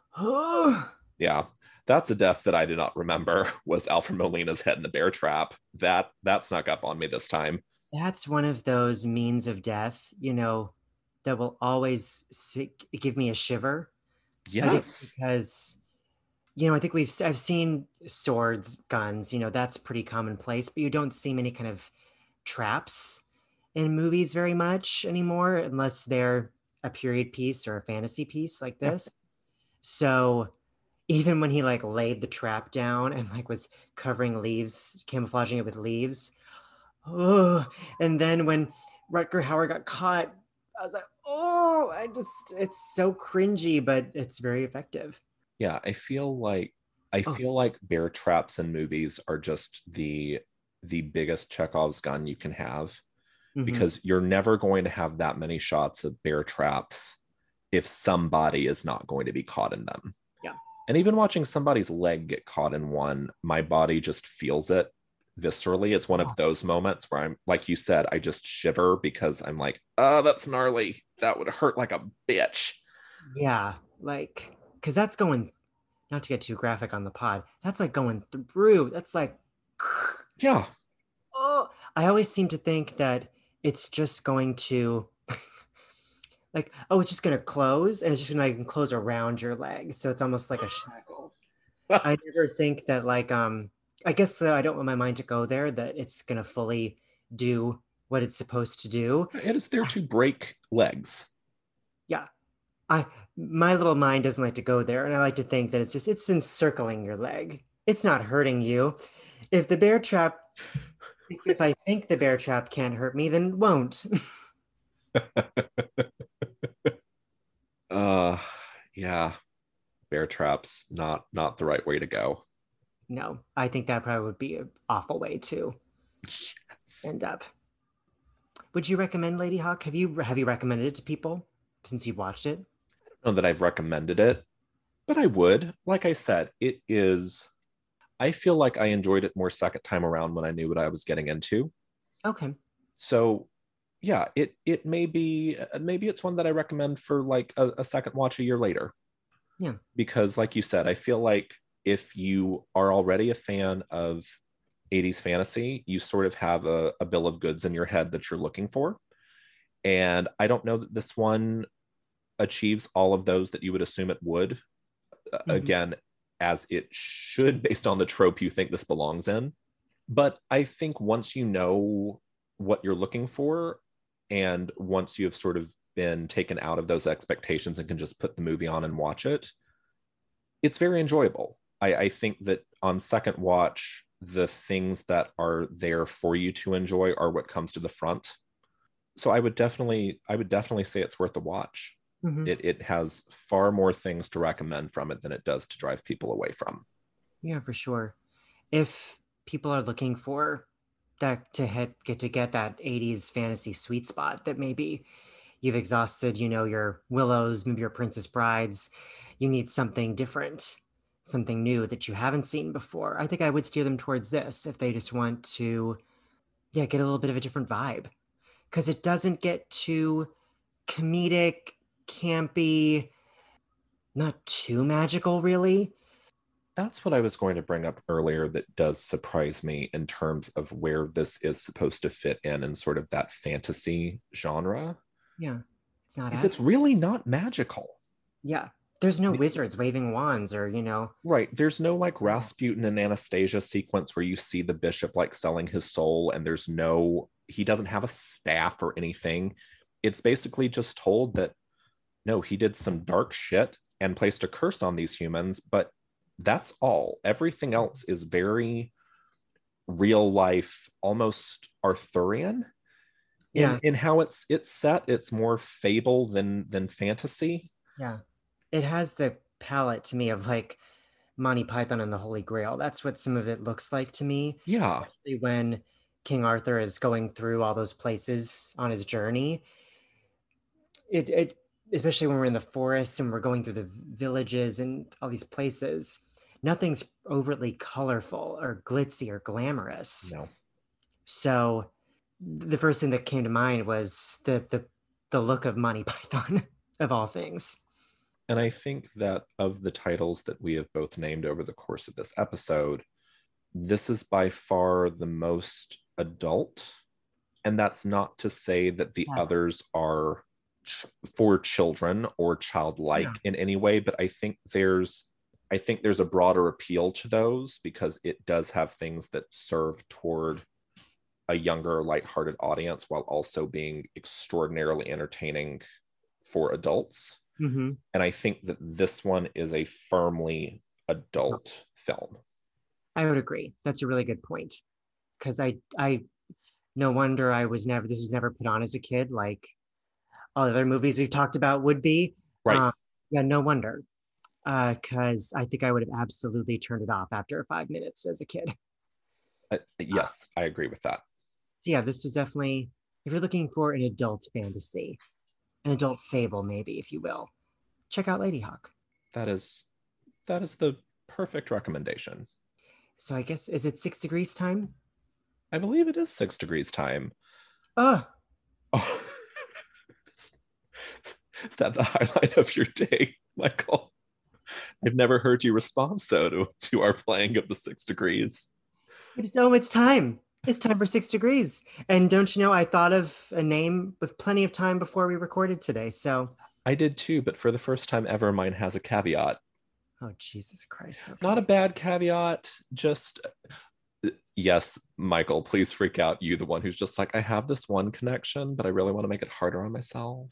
Yeah, that's a death that I did not remember, was Alfred Molina's head in the bear trap. That that snuck up on me this time. That's one of those means of death, you know, that will always sick, give me a shiver. Yes. Because, you know, I think we've, I've seen swords, guns, you know, that's pretty commonplace, but you don't see many kind of traps in movies very much anymore, unless they're a period piece or a fantasy piece like this. So even when he like laid the trap down and like was covering leaves, camouflaging it with leaves, oh, and then when Rutger Hauer got caught, I was like, oh, I just, it's so cringy, but it's very effective. Yeah, I feel like I Oh. feel like bear traps in movies are just the the biggest Chekhov's gun you can have, Mhm. because you're never going to have that many shots of bear traps if somebody is not going to be caught in them. Yeah. And even watching somebody's leg get caught in one, my body just feels it viscerally. It's one of those moments where I'm, like you said, I just shiver because I'm like, oh, that's gnarly. That would hurt like a bitch. Yeah, like, because that's going, not to get too graphic on the pod, that's like going through, that's like, Yeah. oh, I always seem to think that it's just going to, like, oh, it's just going to close, and it's just going to like close around your leg. So it's almost like a shackle. I never think that, like, um, I guess uh, I don't want my mind to go there, that it's going to fully do what it's supposed to do. It is there to break legs. Yeah. I, my little mind doesn't like to go there. And I like to think that it's just, it's encircling your leg. It's not hurting you. If the bear trap, if, if I think the bear trap can't hurt me, then it won't. uh, yeah. Bear traps, not not the right way to go. No, I think that probably would be an awful way to Yes. end up. Would you recommend Lady Hawk? Have you have you recommended it to people since you've watched it? I don't know that I've recommended it, but I would. Like I said, it is, I feel like I enjoyed it more second time around when I knew what I was getting into. Okay. So yeah, it it may be, maybe it's one that I recommend for like a, a second watch a year later. Yeah. Because like you said, I feel like if you are already a fan of eighties fantasy, you sort of have a, a bill of goods in your head that you're looking for. And I don't know that this one achieves all of those that you would assume it would. Mm-hmm. Again, as it should, based on the trope you think this belongs in. But I think once you know what you're looking for, and once you have sort of been taken out of those expectations and can just put the movie on and watch it, it's very enjoyable. I, I think that on second watch, the things that are there for you to enjoy are what comes to the front. So I would definitely, I would definitely say it's worth a watch. Mm-hmm. It it has far more things to recommend from it than it does to drive people away from. Yeah, for sure. If people are looking for that to hit, get to get that eighties fantasy sweet spot, that maybe you've exhausted, you know, your Willows, maybe your Princess Brides, you need something different, something new that you haven't seen before, I think I would steer them towards this if they just want to, yeah, get a little bit of a different vibe. Because it doesn't get too comedic, campy, not too magical, really. That's what I was going to bring up earlier that does surprise me in terms of where this is supposed to fit in and sort of that fantasy genre. Yeah, it's not as... It's really not magical. Yeah, there's no wizards waving wands or, you know... Right, there's no like Rasputin and Anastasia sequence where you see the bishop like selling his soul, and there's no... He doesn't have a staff or anything. It's basically just told that, no, he did some dark shit and placed a curse on these humans, but that's all. Everything else is very real life, almost Arthurian. In, yeah. in how it's it's set. It's more fable than than fantasy. Yeah. It has the palette to me of like Monty Python and the Holy Grail. That's what some of it looks like to me. Yeah. Especially when King Arthur is going through all those places on his journey. It, it especially when we're in the forests and we're going through the villages and all these places, nothing's overtly colorful or glitzy or glamorous. No. So the first thing that came to mind was the the the look of Monty Python of all things. And I think that of the titles that we have both named over the course of this episode, this is by far the most adult. And that's not to say that the Yeah. others are ch- for children or childlike Yeah. in any way, but I think there's I think there's a broader appeal to those because it does have things that serve toward a younger, lighthearted audience while also being extraordinarily entertaining for adults. Mm-hmm. And I think that this one is a firmly adult film. I would agree. That's a really good point. Because I, I, no wonder I was never, this was never put on as a kid, like all the other movies we've talked about would be. Right. Um, yeah, no wonder. Because uh, I think I would have absolutely turned it off after five minutes as a kid. Uh, yes, I agree with that. So yeah, this was definitely, if you're looking for an adult fantasy, an adult fable, maybe, if you will, check out Ladyhawke. That is, that is the perfect recommendation. So I guess, is it Six Degrees time? I believe it is Six Degrees time. Oh, Oh. is, is that the highlight of your day, Michael? I've never heard you respond so to, to our playing of the Six Degrees. it's, oh, it's time. It's time for Six Degrees. And don't you know, I thought of a name with plenty of time before we recorded today. So, I did too, but for the first time ever, mine has a caveat. oh, Jesus Christ. Okay. Not a bad caveat, just yes, Michael, please freak out. You, the one who's just like, I have this one connection, but I really want to make it harder on myself.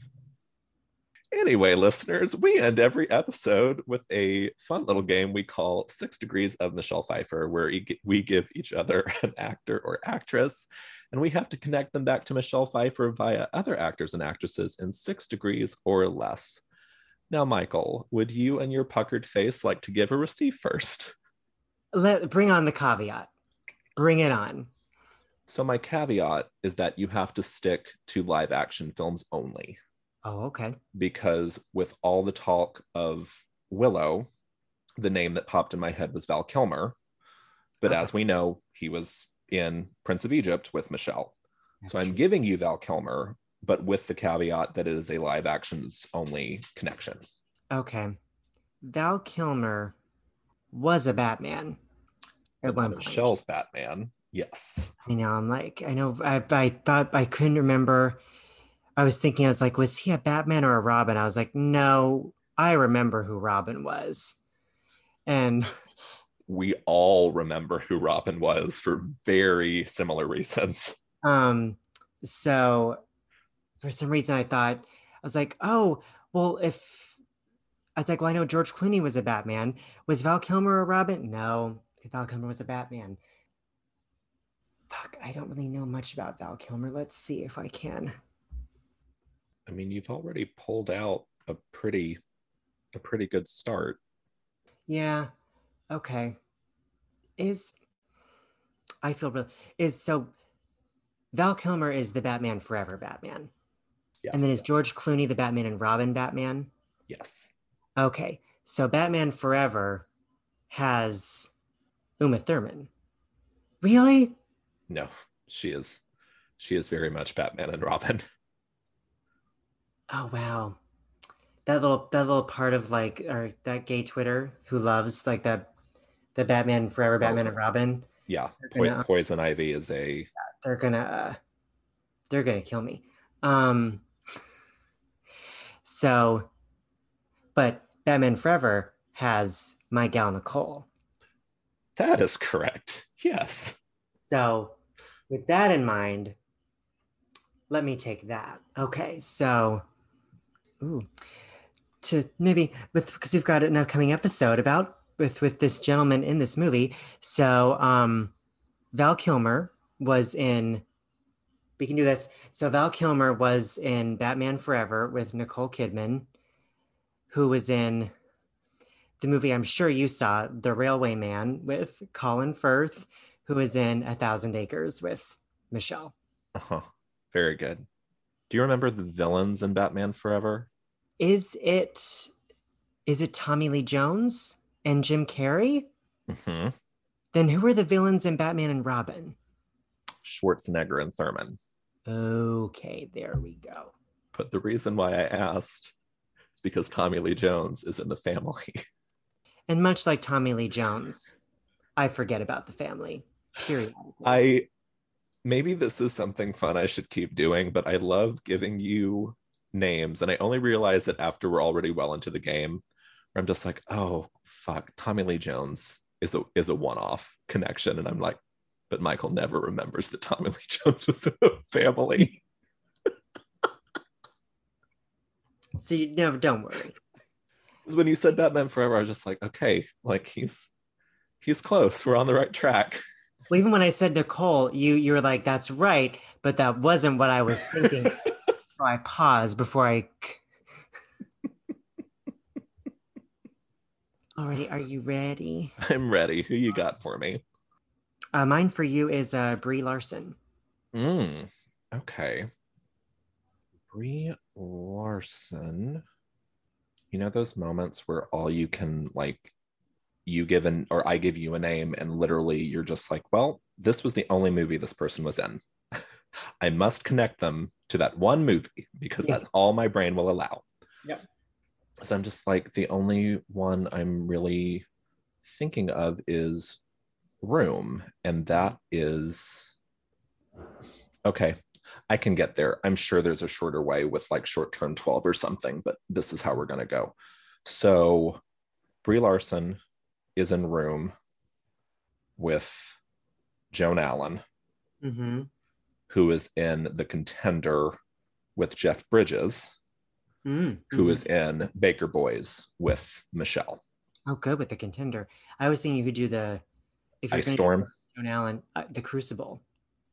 Anyway, listeners, we end every episode with a fun little game we call Six Degrees of Michelle Pfeiffer, where we give each other an actor or actress, and we have to connect them back to Michelle Pfeiffer via other actors and actresses in six degrees or less. Now, Michael, would you and your puckered face like to give or receive first? Let bring on the caveat. Bring it on. So my caveat is that you have to stick to live action films only. Oh, okay. Because with all the talk of Willow, the name that popped in my head was Val Kilmer. But Okay. as we know, he was in Prince of Egypt with Michelle. That's so I'm true. giving you Val Kilmer, but with the caveat that it is a live actions only connection. Okay. Val Kilmer was a Batman at one point. Michelle's Batman, yes. I know, I'm like, I know, I, I thought I couldn't remember. I was thinking, I was like, was he a Batman or a Robin? I was like, no, I remember who Robin was. And We all remember who Robin was for very similar reasons. um, so for some reason I thought, I was like, oh, well, if I was like, well, I know George Clooney was a Batman. Was Val Kilmer a Robin? No, Val Kilmer was a Batman. Fuck, I don't really know much about Val Kilmer. Let's see if I can. I mean, you've already pulled out a pretty, a pretty good start. Yeah. Okay. Is I feel real is so Val Kilmer is the Batman Forever Batman. Yes. And then is George Clooney the Batman and Robin Batman? Yes. Okay. So Batman Forever has Uma Thurman. Really? No, she is, she is very much Batman and Robin. Oh wow. That little that little part of like or that gay Twitter who loves like that the Batman Forever Batman Oh. and Robin. Yeah, They're po- gonna- Poison Ivy is a They're gonna uh, they're gonna kill me. Um so but Batman Forever has My Gal Nicole. that is correct. Yes. So with that in mind, let me take that. Okay, so ooh, to maybe with because we've got an upcoming episode about with with this gentleman in this movie. So um Val Kilmer was in we can do this. So Val Kilmer was in Batman Forever with Nicole Kidman, who was in the movie I'm sure you saw, The Railway Man, with Colin Firth, who was in A Thousand Acres with Michelle. Uh-huh. Very good. Do you remember the villains in Batman Forever? Is it is it Tommy Lee Jones and Jim Carrey? Mm-hmm. Then who are the villains in Batman and Robin? Schwarzenegger and Thurman. Okay, there we go. But the reason why I asked is because Tommy Lee Jones is in the family. And much like Tommy Lee Jones, I forget about the family. Periodically. I maybe this is something fun I should keep doing, but I love giving you names, and I only realize it after we're already well into the game, where I'm just like, oh fuck, Tommy Lee Jones is a is a one-off connection, and I'm like, but Michael never remembers that Tommy Lee Jones was in a family. So you no, don't worry. When you said Batman Forever, I was just like, okay, like he's he's close. We're on the right track. Well, even when I said Nicole, you you were like, that's right, but that wasn't what I was thinking. So I paused before I. Alrighty, are you ready? I'm ready. Who you got for me? Uh, mine for you is uh, Brie Larson. Mm, okay. Brie Larson. You know those moments where all you can, like, you give an, or I give you a name and literally you're just like, well, this was the only movie this person was in. I must connect them to that one movie because Yeah. that's all my brain will allow. Yep. So I'm just like, the only one I'm really thinking of is Room. And that is, okay, I can get there. I'm sure there's a shorter way with like short-term twelve or something, but this is how we're going to go. So Brie Larson is in Room with Joan Allen, Mm-hmm. who is in The Contender with Jeff Bridges, Mm-hmm. who is in Baker Boys with Michelle. Oh, good with The Contender. I was thinking you could do the if you're Ice gonna Storm. do Joan Allen, uh, The Crucible,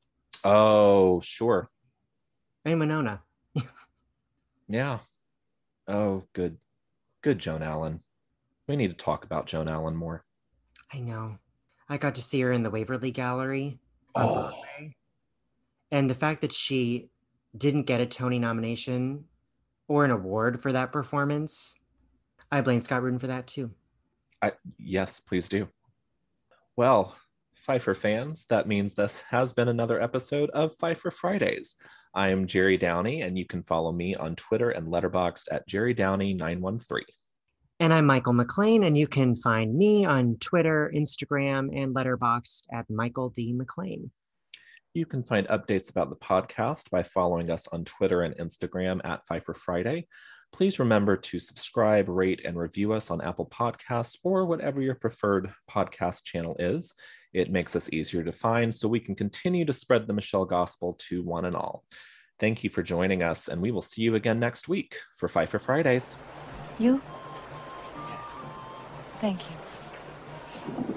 Oh, sure. and Winona. Yeah. Oh, good. Good Joan Allen. We need to talk about Joan Allen more. I know. I got to see her in the Waverly Gallery on Oh. Broadway. And the fact that she didn't get a Tony nomination or an award for that performance, I blame Scott Rudin for that too. I, yes, please do. Well, Pfeiffer fans, that means this has been another episode of Pfeiffer Fridays. I am Jerry Downey, and you can follow me on Twitter and Letterboxd at Jerry Downey nine one three. And I'm Michael McLean, and you can find me on Twitter, Instagram, and Letterboxd at Michael D. McLean. You can find updates about the podcast by following us on Twitter and Instagram at Pfeiffer Friday. Please remember to subscribe, rate, and review us on Apple Podcasts or whatever your preferred podcast channel is. It makes us easier to find so we can continue to spread the Michelle Gospel to one and all. Thank you for joining us, and we will see you again next week for Pfeiffer Fridays. You? Thank you.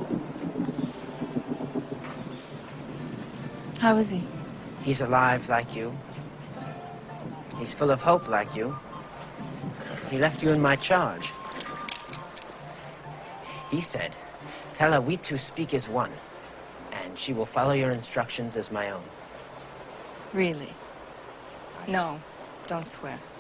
How is he? He's alive like you. He's full of hope like you. He left you in my charge. He said, tell her we two speak as one, and she will follow your instructions as my own. Really? No, don't swear.